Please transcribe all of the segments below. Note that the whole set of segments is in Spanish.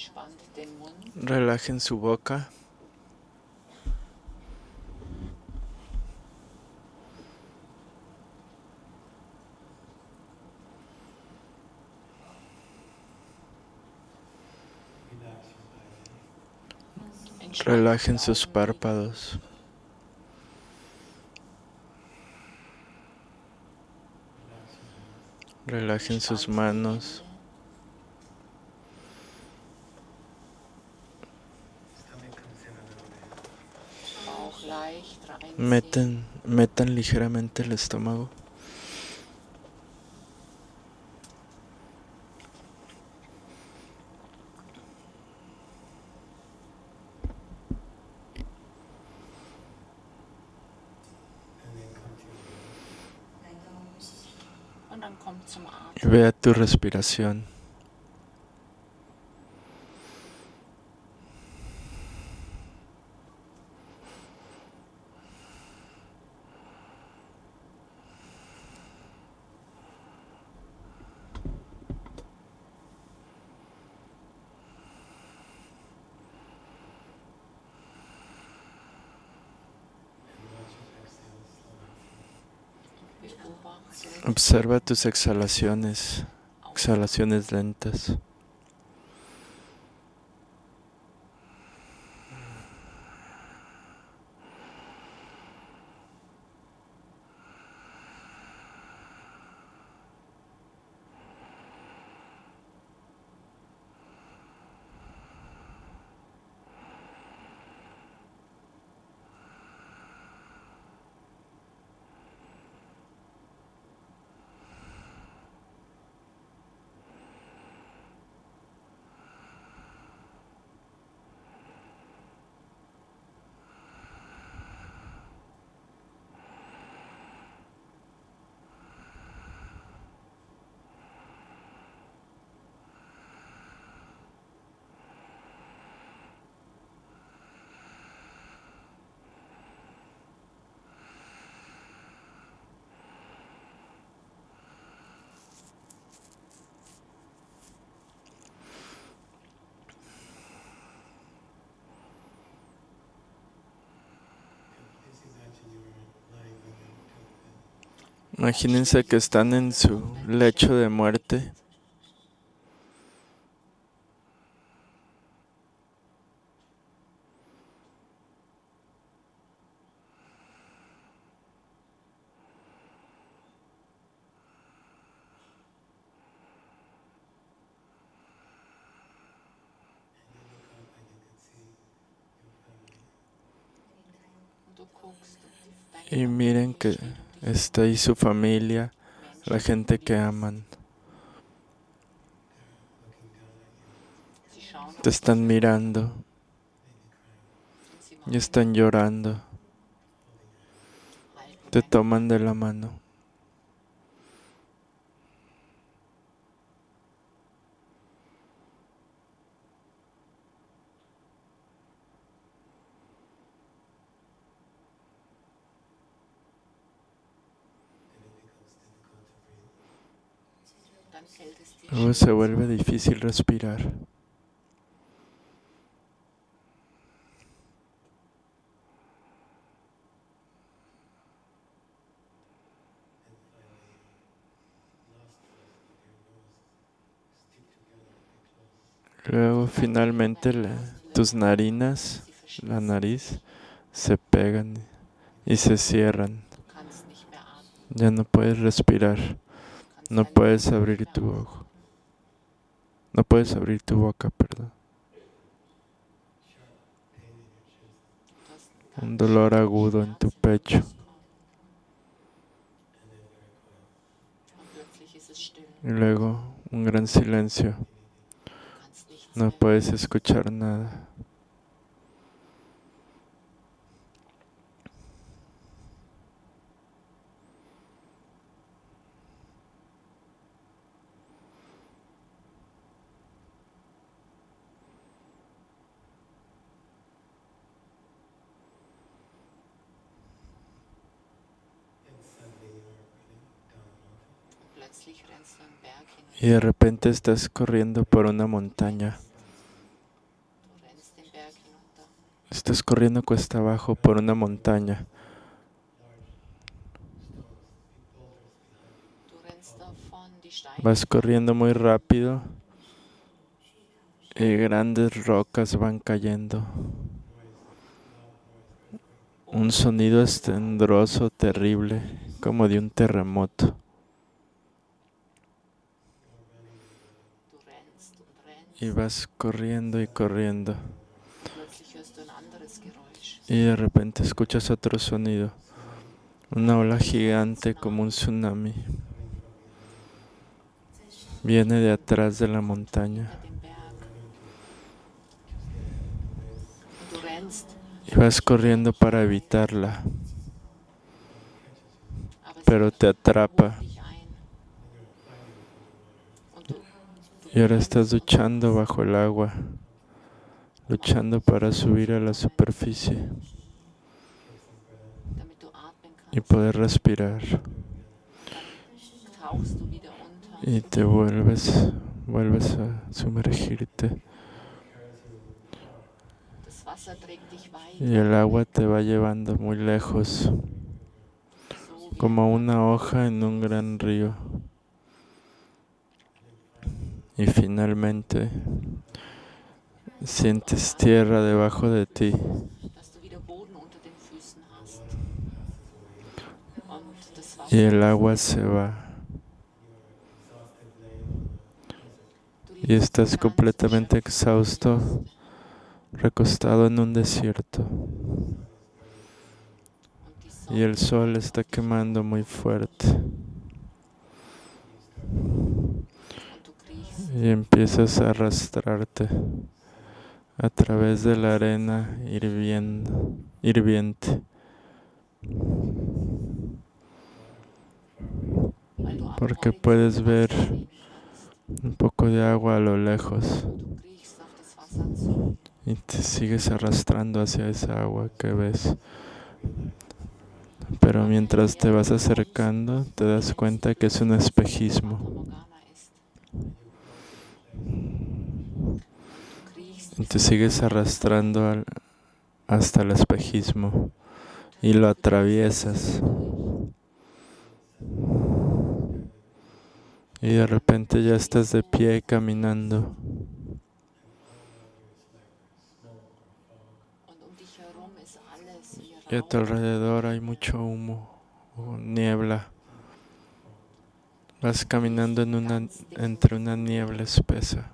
Relajen su boca. Relajen sus párpados. Relajen sus manos. Metan ligeramente el estómago. Y vea tu respiración. Observa tus exhalaciones lentas. Imagínense que están en su lecho de muerte. Y miren que está ahí su familia, la gente que aman. Te están mirando y están llorando. Te toman de la mano. Luego se vuelve difícil respirar. Luego finalmente tus narinas, la nariz, se pegan y se cierran. Ya no puedes respirar. No puedes abrir tu ojo. No puedes abrir tu boca, perdón. Un dolor agudo en tu pecho. Y luego un gran silencio. No puedes escuchar nada. Y de repente estás corriendo por una montaña estás corriendo cuesta abajo por una montaña. Vas corriendo muy rápido y grandes rocas van cayendo. Un sonido estruendoso, terrible, como de un terremoto. Y vas corriendo y corriendo. Y de repente escuchas otro sonido. Una ola gigante como un tsunami. Viene de atrás de la montaña. Y vas corriendo para evitarla. Pero te atrapa. Y ahora estás luchando bajo el agua. Luchando para subir a la superficie. Y poder respirar. Y te vuelves a sumergirte. Y el agua te va llevando muy lejos, como una hoja en un gran río. Y finalmente sientes tierra debajo de ti. Y el agua se va. Y estás completamente exhausto, recostado en un desierto. Y el sol está quemando muy fuerte. Y empiezas a arrastrarte a través de la arena hirviente. Porque puedes ver un poco de agua a lo lejos. Y te sigues arrastrando hacia esa agua que ves. Pero mientras te vas acercando, te das cuenta que es un espejismo. Y te sigues arrastrando hasta el espejismo y lo atraviesas. Y de repente ya estás de pie caminando. Y a tu alrededor hay mucho humo o niebla. Vas caminando entre una niebla espesa.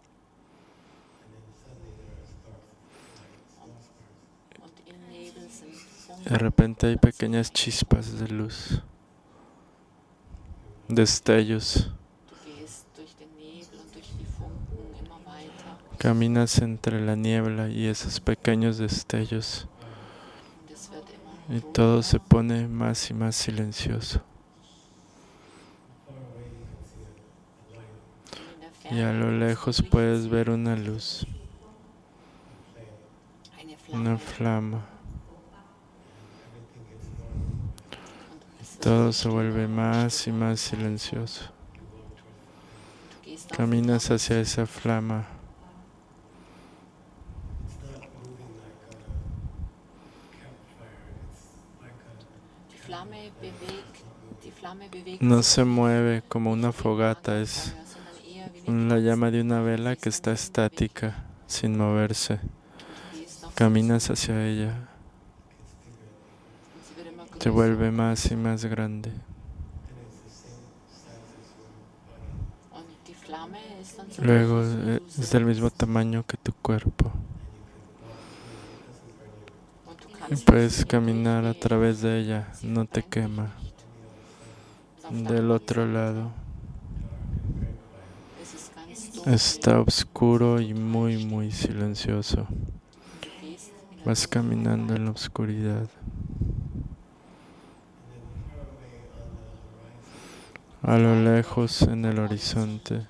De repente hay pequeñas chispas de luz, destellos. Caminas entre la niebla y esos pequeños destellos. Y todo se pone más y más silencioso. Y a lo lejos puedes ver una luz, una flama. Todo se vuelve más y más silencioso. Caminas hacia esa flama. No se mueve como una fogata, es la llama de una vela que está estática, sin moverse. Caminas hacia ella. Se vuelve más y más grande. Luego es del mismo tamaño que tu cuerpo. Y puedes caminar a través de ella, no te quema. Del otro lado está oscuro y muy, muy silencioso. Vas caminando en la oscuridad. A lo lejos, en el horizonte,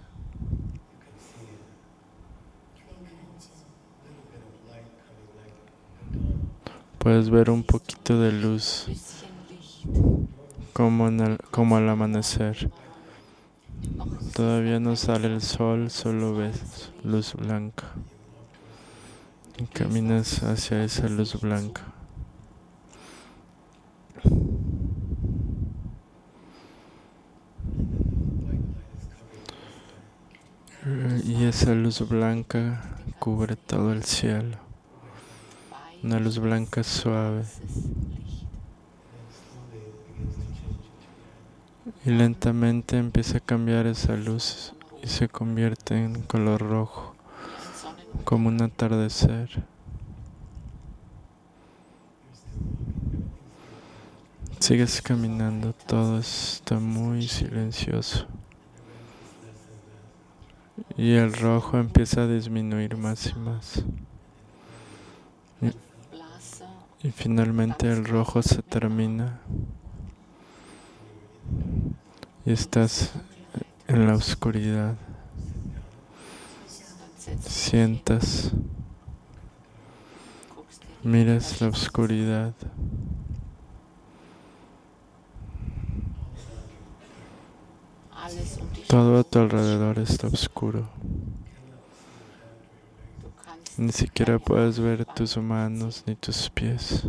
puedes ver un poquito de luz, como al amanecer. Todavía no sale el sol, solo ves luz blanca. y caminas hacia esa luz blanca. Y esa luz blanca cubre todo el cielo. Una luz blanca suave. Y lentamente empieza a cambiar esa luz y se convierte en color rojo, como un atardecer. Sigues caminando, todo está muy silencioso. Y el rojo empieza a disminuir más y más. Y finalmente el rojo se termina. Y estás en la oscuridad. Sientas, miras la oscuridad. Todo a tu alrededor está oscuro. Ni siquiera puedes ver tus manos ni tus pies.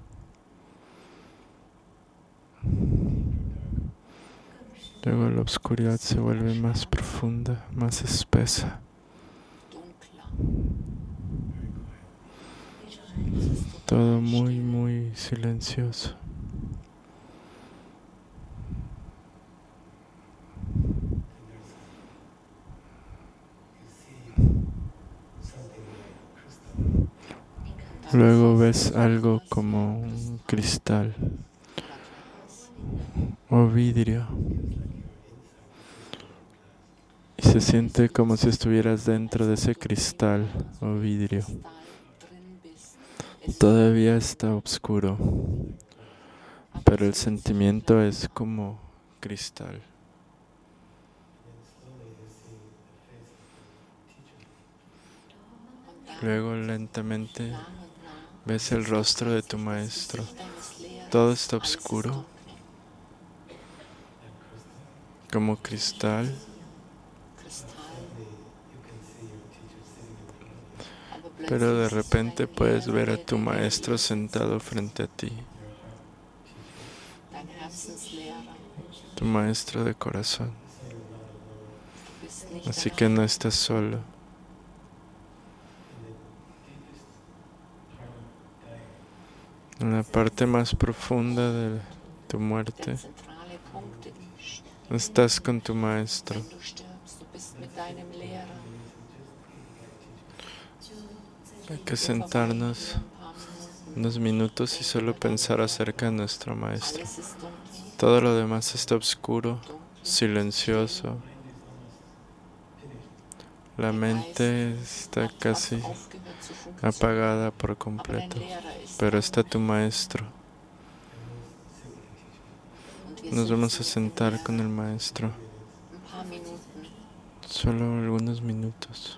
Luego la oscuridad se vuelve más profunda, más espesa. Todo muy, muy silencioso. Luego ves algo como un cristal o vidrio. Y se siente como si estuvieras dentro de ese cristal o vidrio. Todavía está oscuro, pero el sentimiento es como cristal. Luego lentamente ves el rostro de tu maestro. Todo está oscuro, como cristal. Pero de repente puedes ver a tu maestro sentado frente a ti. Tu maestro de corazón. Así que no estás solo. En la parte más profunda de tu muerte, estás con tu maestro. Hay que sentarnos unos minutos y solo pensar acerca de nuestro maestro. Todo lo demás está oscuro, silencioso. La mente está casi apagada por completo, pero está tu maestro. Nos vamos a sentar con el maestro, solo algunos minutos.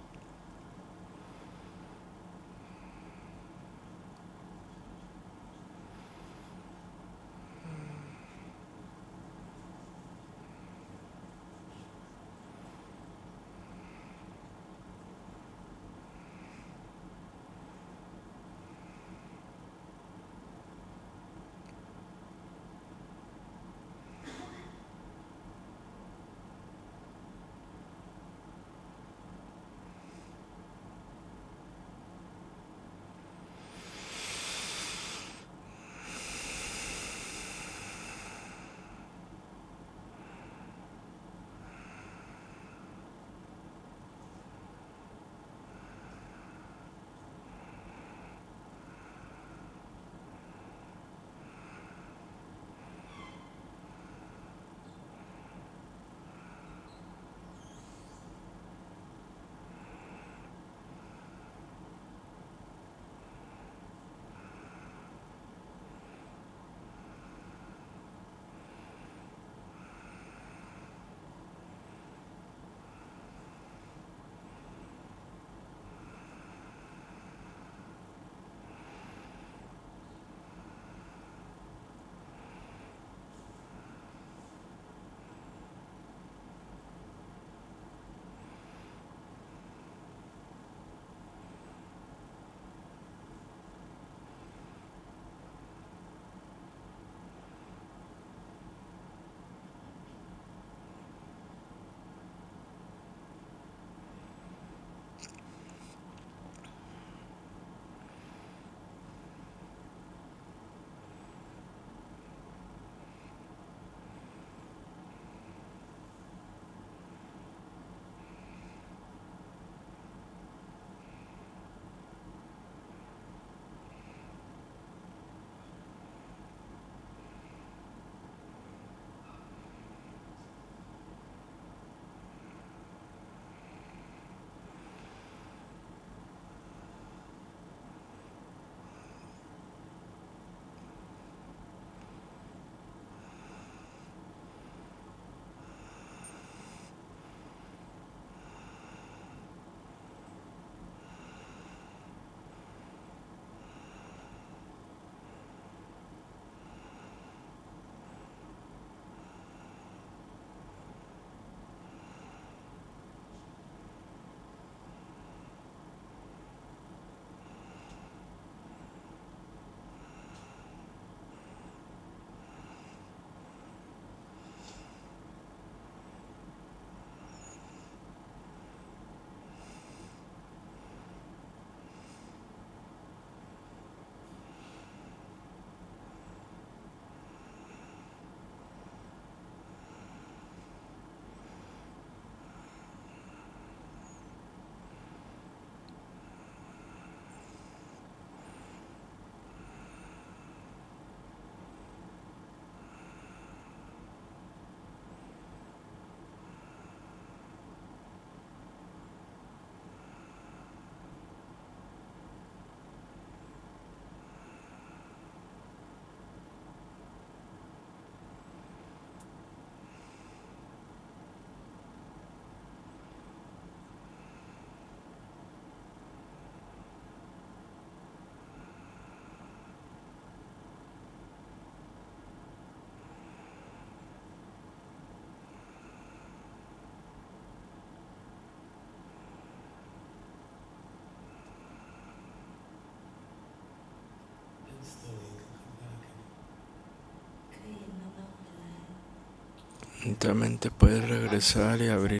Lentamente puedes regresar y abrir